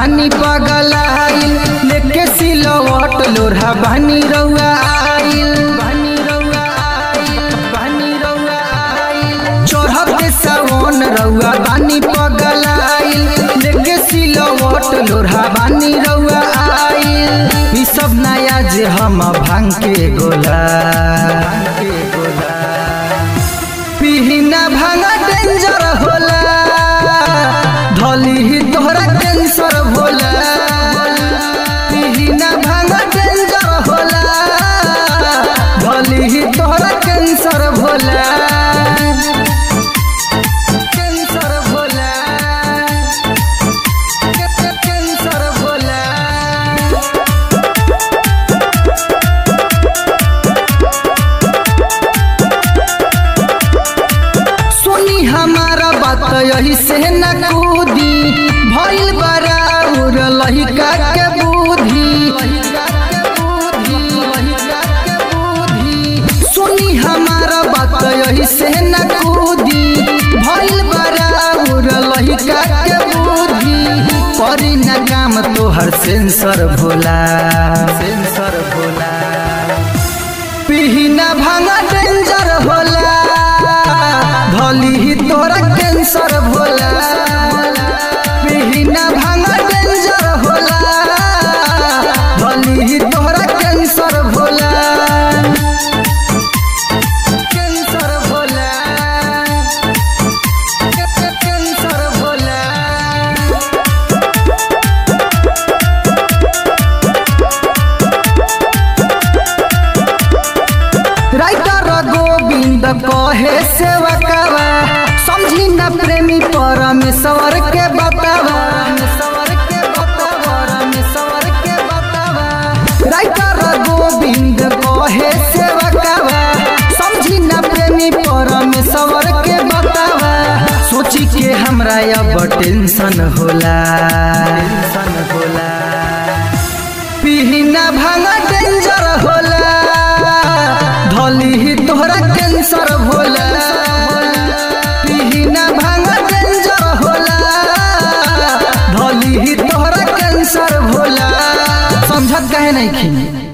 बानी पगलाइल लेके सिलवट लोरहा बानी रउआ आइल चढ़ते सावन रउआ बानी पगलाइल लेके सिलवट लोरहा बानी रउआ आइल ई सब नया जे हम भांग के गोला पीना भांगा डेंजर होला धली ही तोहरा कैंसर होला पीना भांगा डेंजर होला धली ही तोहरा कैंसर होला कैंसर होला कैंसर होला हमारा बात यही से न कूदी भइल बराबर लहिका के बुद्धि सुनी हमारा बात यही से न कूदी भइल बराबर लहिका के बुद्धि करी न काम तोहर सेंसर भोला पीना भांगा डेंजर होला धली ही तोरा कैंसर भोला पीना भांगा डेंजर होला धली ही तोरा कैंसर भोला कैंसर भोला कैंसर भोला राइटर गोविंद कहे सेवकवा समझी न प्रेमी परमेश्वर के बतावा राइटर गोविंद कहे सेवकवा समझी न प्रेमी परमेश्वर के बतावा सोची के हमरा अब टेंशन होला पीना भांगा डेंजर होला धली ही तोहरा कैंसर भोला पीना भांगा डेंजर होला धली ही तोहरा कैंसर भोला समझत काहे नहीं खी।